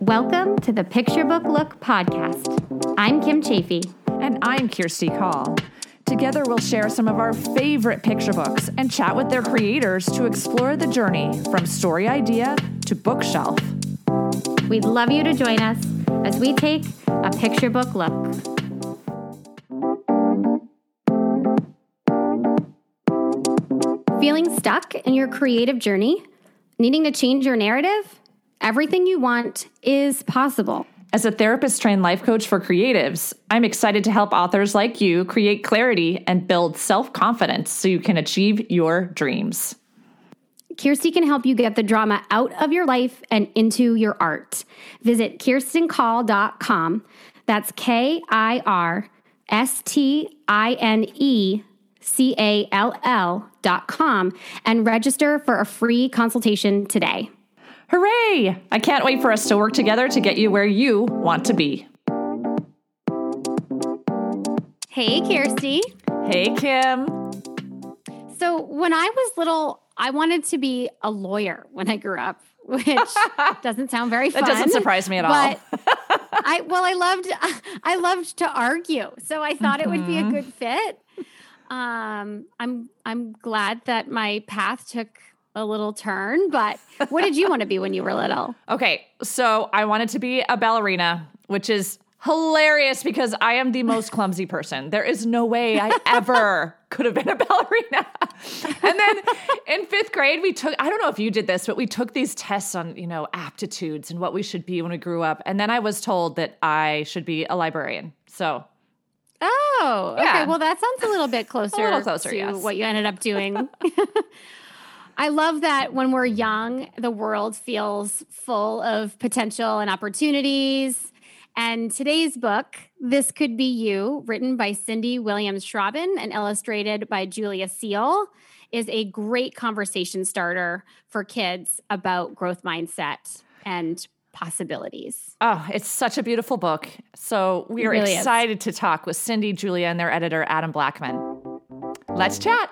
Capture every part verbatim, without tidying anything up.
Welcome to the Picture Book Look podcast. I'm Kim Chafee. And I'm Kirsty Call. Together we'll share some of our favorite picture books and chat with their creators to explore the journey from story idea to bookshelf. We'd love you to join us as we take a picture book look. Feeling stuck in your creative journey? Needing to change your narrative? Everything you want is possible. As a therapist-trained life coach for creatives, I'm excited to help authors like you create clarity and build self-confidence so you can achieve your dreams. Kirsty can help you get the drama out of your life and into your art. Visit kirsten call dot com. That's K I R S T I N E C A L L dot com and register for a free consultation today. Hooray! I can't wait for us to work together to get you where you want to be. Hey, Kirsty. Hey, Kim. So when I was little, I wanted to be a lawyer when I grew up, which doesn't sound very fun. That doesn't surprise me at all. But I well, I loved I loved to argue, so I thought mm-hmm. it would be a good fit. Um, I'm I'm glad that my path took a little turn, but what did you want to be when you were little? Okay, so I wanted to be a ballerina, which is hilarious because I am the most clumsy person. There is no way I ever could have been a ballerina. And then in fifth grade, we took, I don't know if you did this, but we took these tests on, you know, aptitudes and what we should be when we grew up. And then I was told that I should be a librarian. So Oh, okay. Yeah. Well, that sounds a little bit closer, a little closer to yes. what you ended up doing. I love that when we're young, the world feels full of potential and opportunities. And today's book, This Could Be You, written by Cindy Williams-Schraben and illustrated by Julia Seal, is a great conversation starter for kids about growth mindset and possibilities. Oh, it's such a beautiful book. So we are really excited is. to talk with Cindy, Julia, and their editor, Adam Blackman. Let's chat.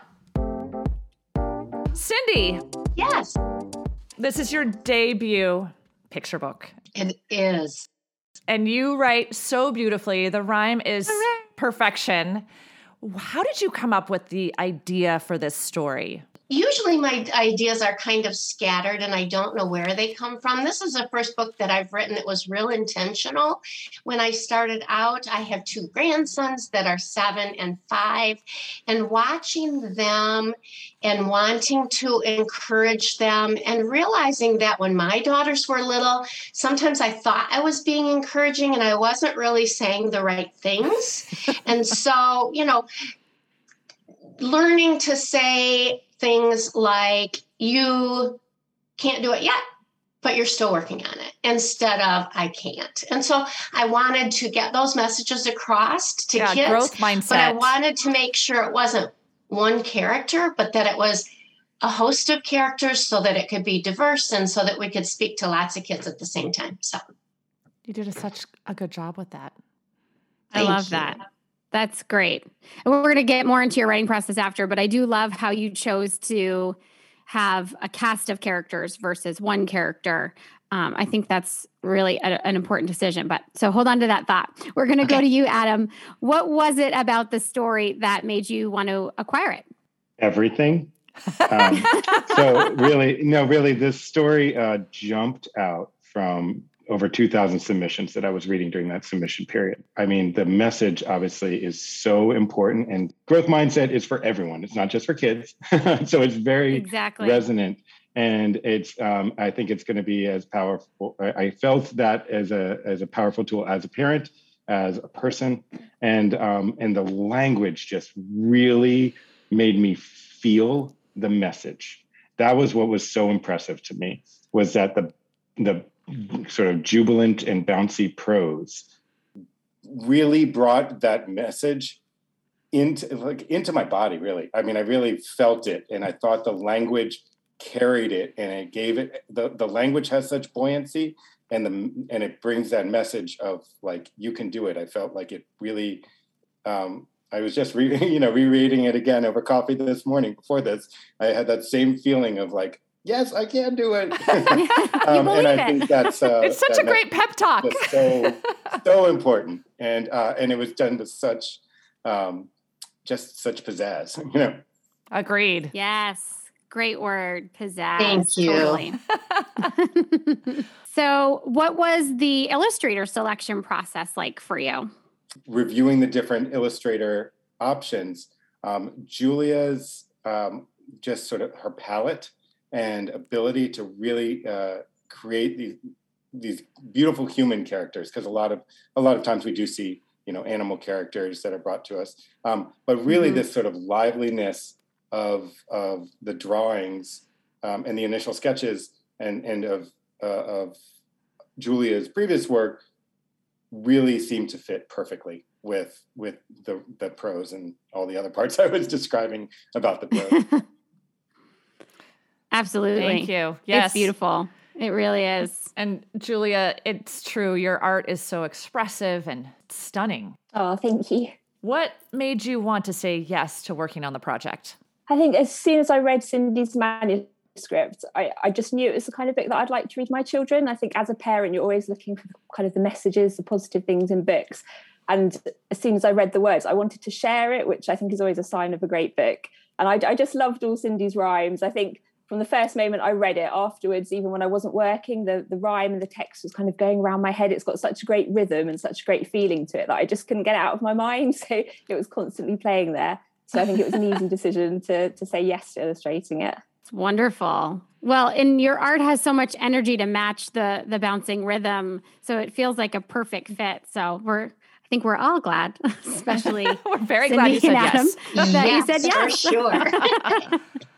Cindy. Yes. This is your debut picture book. It is. And you write so beautifully. The rhyme is Hooray. perfection. How did you come up with the idea for this story? Usually my ideas are kind of scattered and I don't know where they come from. This is the first book that I've written that was real intentional. When I started out, I have two grandsons that are seven and five, and watching them and wanting to encourage them and realizing that when my daughters were little, sometimes I thought I was being encouraging and I wasn't really saying the right things. And so, you know, learning to say things like, you can't do it yet, but you're still working on it, instead of I can't. And so I wanted to get those messages across to yeah, kids. Growth mindset. But I wanted to make sure it wasn't one character, but that it was a host of characters so that it could be diverse and so that we could speak to lots of kids at the same time. So you did a, such a good job with that. I love you. that. That's great. And we're going to get more into your writing process after, but I do love how you chose to have a cast of characters versus one character. Um, I think that's really a, an important decision. But so hold on to that thought. We're going to Okay. go to you, Adam. What was it about the story that made you want to acquire it? Everything. Um, so really, no, really, this story uh, jumped out from over two thousand submissions that I was reading during that submission period. I mean, the message obviously is so important, and growth mindset is for everyone. It's not just for kids. So it's very Exactly. resonant. And it's, um, I think it's going to be as powerful. I, I felt that as a, as a powerful tool as a parent, as a person, and, um, and the language just really made me feel the message. That was what was so impressive to me, was that the, the, sort of jubilant and bouncy prose really brought that message into like into my body, really. I mean, I really felt it, and I thought the language carried it, and it gave it the, the language has such buoyancy, and the and it brings that message of like, you can do it. I felt like it really um I was just re, you know rereading it again over coffee this morning before this. I had that same feeling of like, yes, I can do it. You um, believe and I it. think that's uh, It's such that a great pep talk. was so so important, and uh, and it was done with such um, just such pizzazz, you know. Agreed. Yes. Great word. Pizzazz. Thank you. Totally. So what was the illustrator selection process like for you? Reviewing the different illustrator options, um, Julia's um, just sort of her palette and ability to really uh, create these these beautiful human characters, because a lot of a lot of times we do see, you know, animal characters that are brought to us, um, but really mm-hmm. this sort of liveliness of of the drawings um, and the initial sketches and and of uh, of Julia's previous work really seemed to fit perfectly with with the the prose and all the other parts I was describing about the prose. Absolutely. Thank you. Yes. It's beautiful. It really is. And Julia, it's true. Your art is so expressive and stunning. Oh, thank you. What made you want to say yes to working on the project? I think as soon as I read Cindy's manuscript, I, I just knew it was the kind of book that I'd like to read my children. I think as a parent, you're always looking for kind of the messages, the positive things in books. And as soon as I read the words, I wanted to share it, which I think is always a sign of a great book. And I, I just loved all Cindy's rhymes. I think from the first moment I read it afterwards, even when I wasn't working, the, the rhyme and the text was kind of going around my head. It's got such a great rhythm and such a great feeling to it that I just couldn't get it out of my mind. So it was constantly playing there. So I think it was an easy decision to, to say yes to illustrating it. It's wonderful. Well, and your art has so much energy to match the the bouncing rhythm. So it feels like a perfect fit. So we're I think we're all glad, especially we're very Cindy glad you said Adam, yes. that yes, you said yes. For sure.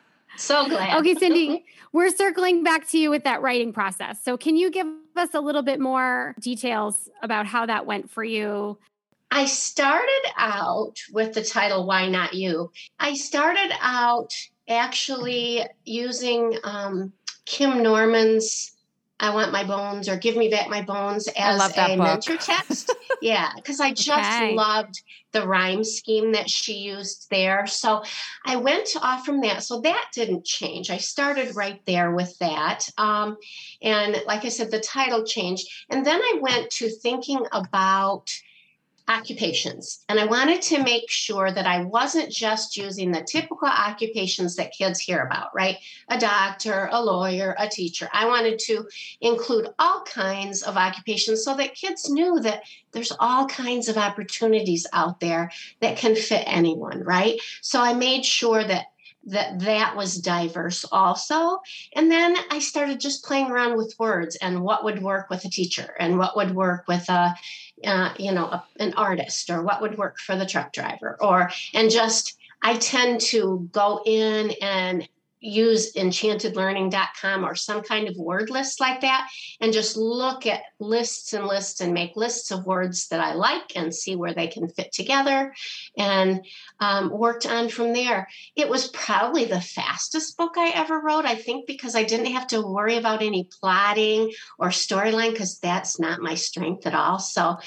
So glad. Okay, Cindy, we're circling back to you with that writing process. So can you give us a little bit more details about how that went for you? I started out with the title, Why Not You? I started out actually using um, Kim Norman's I Want My Bones or Give Me Back My Bones as a book. mentor text. Yeah, because I just Okay. loved the rhyme scheme that she used there. So I went off from that. So that didn't change. I started right there with that. Um, and like I said, the title changed. And then I went to thinking about occupations. And I wanted to make sure that I wasn't just using the typical occupations that kids hear about, right? A doctor, a lawyer, a teacher. I wanted to include all kinds of occupations so that kids knew that there's all kinds of opportunities out there that can fit anyone, right? So I made sure that that that was diverse also. And then I started just playing around with words and what would work with a teacher and what would work with a, uh, you know, a, an artist, or what would work for the truck driver, or, and just, I tend to go in and use enchanted learning dot com or some kind of word list like that and just look at lists and lists and make lists of words that I like and see where they can fit together, and um, worked on from there. It was probably the fastest book I ever wrote, I think, because I didn't have to worry about any plotting or storyline, because that's not my strength at all. So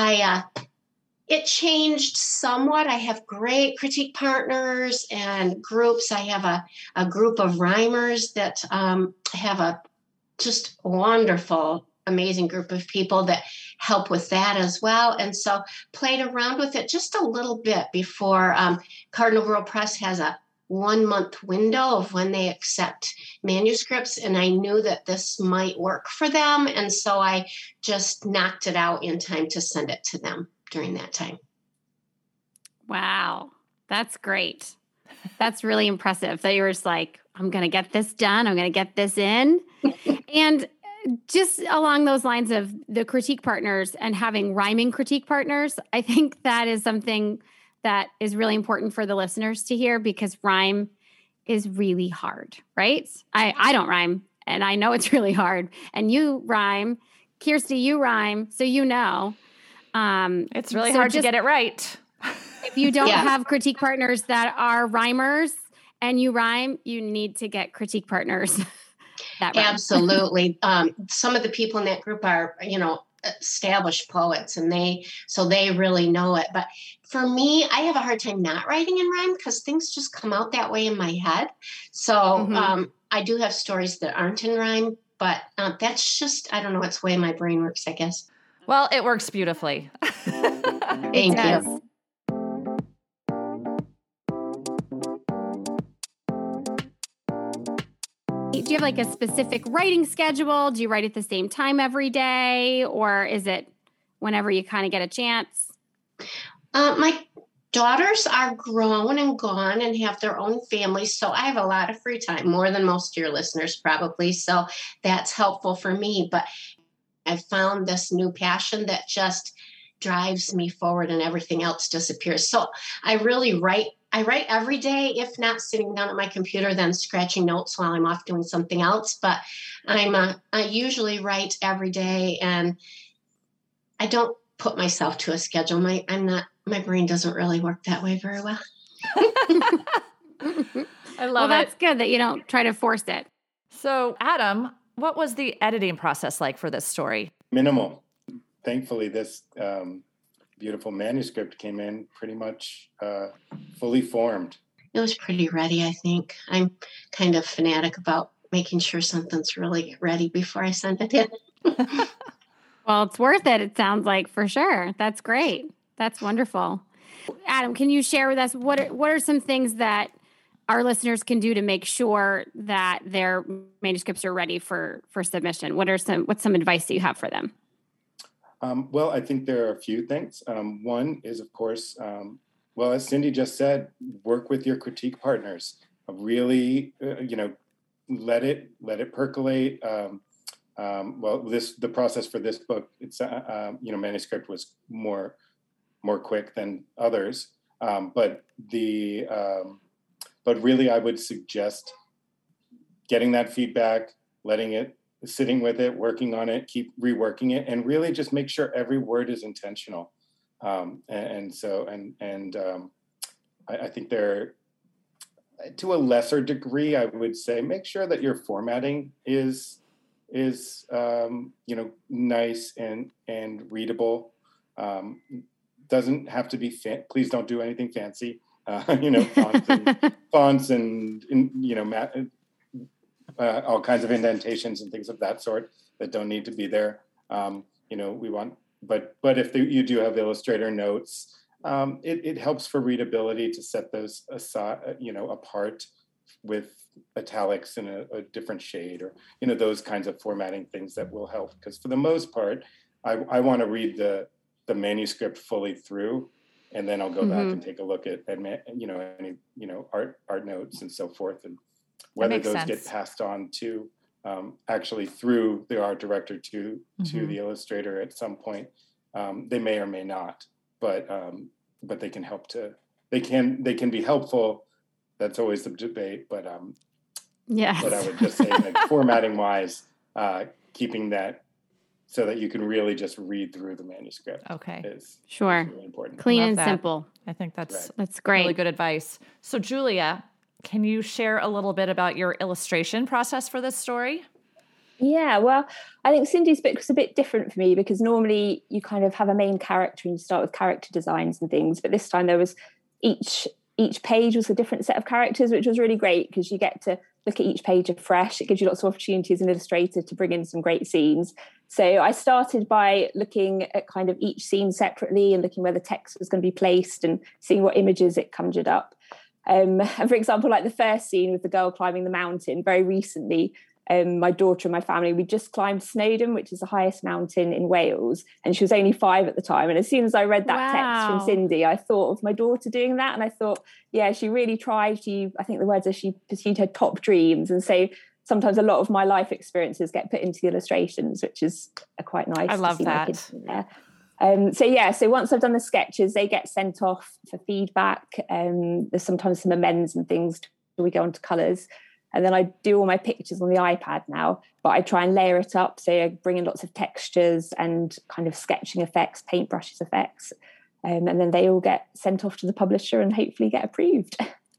I uh, It changed somewhat. I have great critique partners and groups. I have a, a group of rhymers that um, have a just wonderful, amazing group of people that help with that as well. And so played around with it just a little bit before um, Cardinal Grove Press has a one month window of when they accept manuscripts. And I knew that this might work for them. And so I just knocked it out in time to send it to them during that time. Wow. That's great. That's really impressive that you were just like, I'm going to get this done. I'm going to get this in. And just along those lines of the critique partners and having rhyming critique partners, I think that is something that is really important for the listeners to hear, because rhyme is really hard, right? I, I don't rhyme, and I know it's really hard. And you rhyme. Kirsty, you rhyme, so you know. Um, It's really so hard just, to get it right. If you don't Yeah. have critique partners that are rhymers and you rhyme, you need to get critique partners that rhyme. Absolutely. Um, some of the people in that group are, you know, established poets, and they, so they really know it. But for me, I have a hard time not writing in rhyme because things just come out that way in my head. So Mhm. um, I do have stories that aren't in rhyme, but um, that's just, I don't know, it's the way my brain works, I guess. Well, it works beautifully. Thank you. Do you have like a specific writing schedule? Do you write at the same time every day, or is it whenever you kind of get a chance? Uh, my daughters are grown and gone and have their own families, so I have a lot of free time, more than most of your listeners probably. So that's helpful for me. But I've found this new passion that just drives me forward and everything else disappears. So I really write. I write every day, if not sitting down at my computer, then scratching notes while I'm off doing something else. But I'm uh, I usually write every day, and I don't put myself to a schedule. My I'm not. My brain doesn't really work that way very well. I love well, it. that's good that you don't try to force it. So, Adam, what was the editing process like for this story? Minimal. Thankfully, this um, beautiful manuscript came in pretty much uh, fully formed. It was pretty ready, I think. I'm kind of fanatic about making sure something's really ready before I send it in. Well, it's worth it, it sounds like, for sure. That's great. That's wonderful. Adam, can you share with us what are, what are some things that our listeners can do to make sure that their manuscripts are ready for, for submission? What are some what's some advice that you have for them? Um, well, I think there are a few things. Um, one is, of course, um, well, as Cindy just said, work with your critique partners. Really, uh, you know, let it let it percolate. Um, um, well, this the process for this book, it's uh, um, you know, manuscript was more more quick than others, um, but the um, but really, I would suggest getting that feedback, letting it. Sitting with it, working on it, keep reworking it, and really just make sure every word is intentional. Um, and, and so, and and um, I, I think there, to a lesser degree, I would say, make sure that your formatting is is um, you know nice and and readable. Um, doesn't have to be. Fa- please don't do anything fancy. Uh, you know, fonts and, fonts and, and you know. Ma- Uh, all kinds of indentations and things of that sort that don't need to be there. Um, you know, we want, but but if the, you do have Illustrator notes, um, it, it helps for readability to set those aside, you know, apart with italics in a, a different shade, or you know, those kinds of formatting things that will help. Because for the most part, I, I want to read the the manuscript fully through, and then I'll go mm-hmm. back and take a look at, at you know any you know art art notes and so forth, and whether those sense. Get passed on to um, actually through the art director to mm-hmm. to the illustrator at some point. Um, they may or may not, but um, but they can help to they can they can be helpful. That's always the debate, but um, yeah. But I would just say, like, formatting wise, uh, keeping that so that you can really just read through the manuscript. Okay, is sure, really important. Clean and that. simple. I think that's right. that's great. Really good advice. So, Julia, can you share a little bit about your illustration process for this story? Yeah, well, I think Cindy's book was a bit different for me because normally you kind of have a main character and you start with character designs and things, but this time there was each each page was a different set of characters, which was really great because you get to look at each page afresh. It gives you lots of opportunities as an illustrator to bring in some great scenes. So I started by looking at kind of each scene separately and looking where the text was going to be placed and seeing what images it conjured up. Um, and for example, like the first scene with the girl climbing the mountain, very recently, um, my daughter and my family, we just climbed Snowdon, which is the highest mountain in Wales. And she was only five at the time. And as soon as I read that wow. text from Cindy, I thought of my daughter doing that. And I thought, yeah, she really tried. She, I think the words are she pursued her top dreams. And so sometimes a lot of my life experiences get put into the illustrations, which is quite nice. I love to see that. my kids in there. Um, so yeah, so once I've done the sketches, they get sent off for feedback. Um, there's sometimes some amends and things till we go on to colours. And then I do all my pictures on the iPad now, but I try and layer it up. So I bring in lots of textures and kind of sketching effects, paintbrushes effects. Um, and then they all get sent off to the publisher and hopefully get approved.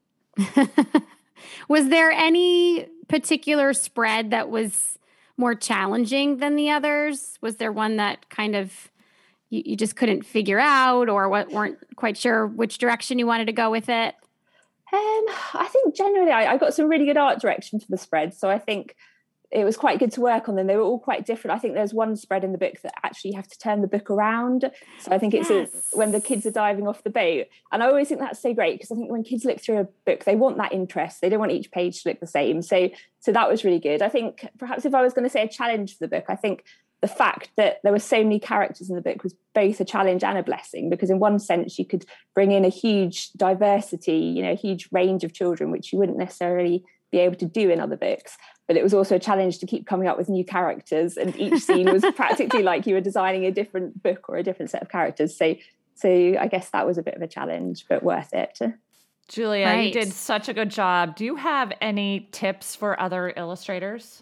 Was there any particular spread that was more challenging than the others? Was there one that kind of you, you just couldn't figure out or what weren't quite sure which direction you wanted to go with it? Um, I think generally I, I got some really good art direction for the spread. So I think it was quite good to work on them. They were all quite different. I think there's one spread in the book that actually you have to turn the book around. So I think it's yes. a, when the kids are diving off the boat. And I always think that's so great because I think when kids look through a book, they want that interest. They don't want each page to look the same. So, so that was really good. I think perhaps if I was going to say a challenge for the book, I think the fact that there were so many characters in the book was both a challenge and a blessing, because in one sense you could bring in a huge diversity, you know, a huge range of children, which you wouldn't necessarily be able to do in other books. But it was also a challenge to keep coming up with new characters, and each scene was practically like you were designing a different book or a different set of characters. So, so I guess that was a bit of a challenge, but worth it. Julia, right. you did such a good job. Do you have any tips for other illustrators?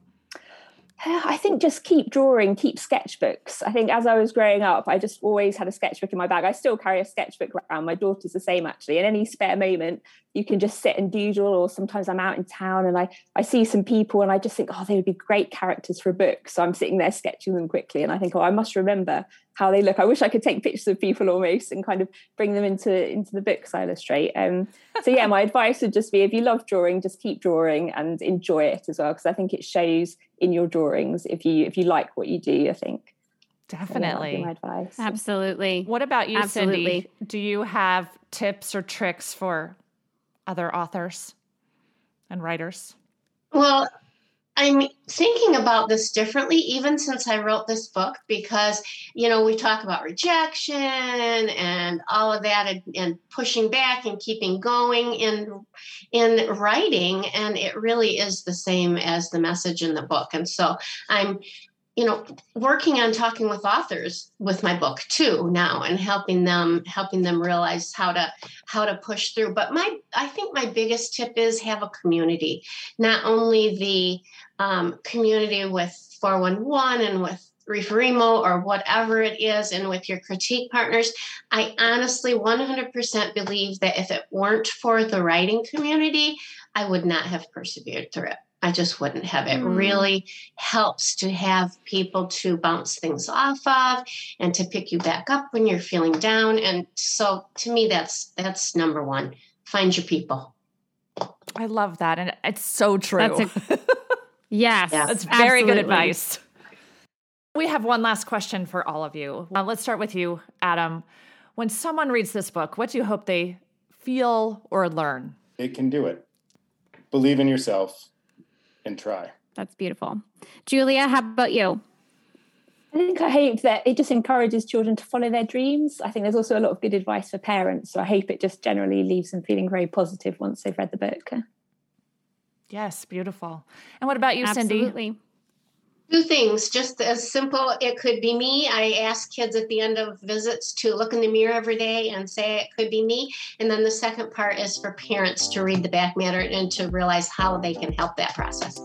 I think just keep drawing, keep sketchbooks. I think as I was growing up, I just always had a sketchbook in my bag. I still carry a sketchbook around. My daughter's the same, actually. In any spare moment, you can just sit and doodle, or sometimes I'm out in town and I, I see some people and I just think, oh, they would be great characters for a book. So I'm sitting there sketching them quickly and I think, oh, I must remember how they look. I wish I could take pictures of people almost and kind of bring them into, into the books I illustrate. Um, so yeah, my advice would just be, if you love drawing, just keep drawing and enjoy it as well, because I think it shows in your drawings if you if you like what you do, I think. Definitely. So, yeah, that'd be my advice. Absolutely. What about you, Absolutely. Cindy? Do you have tips or tricks for other authors and writers? Well, I'm thinking about this differently, even since I wrote this book, because, you know, we talk about rejection and all of that, and, and pushing back and keeping going in, in writing. And it really is the same as the message in the book. And so I'm, you know, working on talking with authors with my book too now, and helping them, helping them realize how to, how to push through. But my, I think my biggest tip is have a community, not only the um, community with four one one and with Referimo or whatever it is, and with your critique partners. I honestly one hundred percent believe that if it weren't for the writing community, I would not have persevered through it. I just wouldn't have. It mm. really helps to have people to bounce things off of and to pick you back up when you're feeling down. And so to me, that's that's number one. Find your people. I love that. And it's so true. That's a, yes. That's yes. very absolutely. good advice. We have one last question for all of you. Uh, let's start with you, Adam. When someone reads this book, what do you hope they feel or learn? It can do it. Believe in yourself. And try. That's beautiful. Julia, how about you? I think I hope that it just encourages children to follow their dreams. I think there's also a lot of good advice for parents. So I hope it just generally leaves them feeling very positive once they've read the book. Yes, beautiful. And what about you, Absolutely. Cindy? Two things, just as simple. It could be me. I ask kids at the end of visits to look in the mirror every day and say it could be me. And then the second part is for parents to read the back matter and to realize how they can help that process.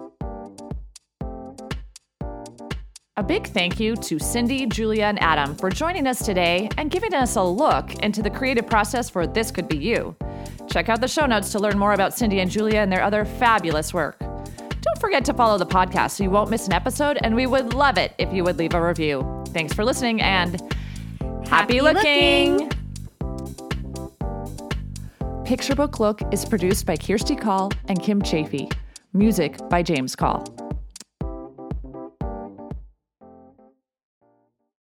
A big thank you to Cindy, Julia, and Adam for joining us today and giving us a look into the creative process for This Could Be You. Check out the show notes to learn more about Cindy and Julia and their other fabulous work. Don't forget to follow the podcast so you won't miss an episode, and we would love it if you would leave a review. Thanks for listening, and happy, happy looking! looking! Picture Book Look is produced by Kirsty Call and Kim Chafee. Music by James Call.